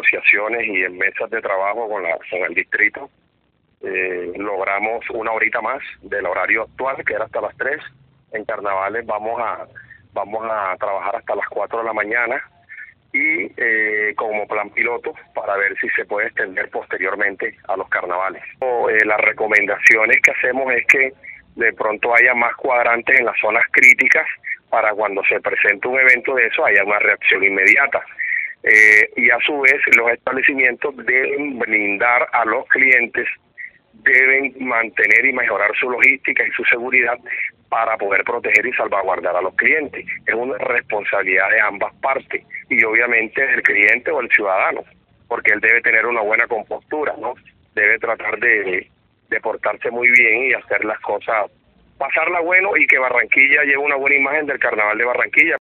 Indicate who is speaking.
Speaker 1: negociaciones y en mesas de trabajo con el distrito, logramos una horita más del horario actual, que era hasta las 3. En carnavales vamos a trabajar hasta las 4 de la mañana y como plan piloto para ver si se puede extender posteriormente a los carnavales. Las recomendaciones que hacemos es que de pronto haya más cuadrantes en las zonas críticas para cuando se presente un evento de eso haya una reacción inmediata. Y a su vez los establecimientos deben brindar a los clientes, deben mantener y mejorar su logística y su seguridad para poder proteger y salvaguardar a los clientes. Es una responsabilidad de ambas partes y obviamente del cliente o el ciudadano, porque él debe tener una buena compostura, ¿no? Debe tratar de portarse muy bien y hacer las cosas, pasarla bueno y que Barranquilla lleve una buena imagen del Carnaval de Barranquilla.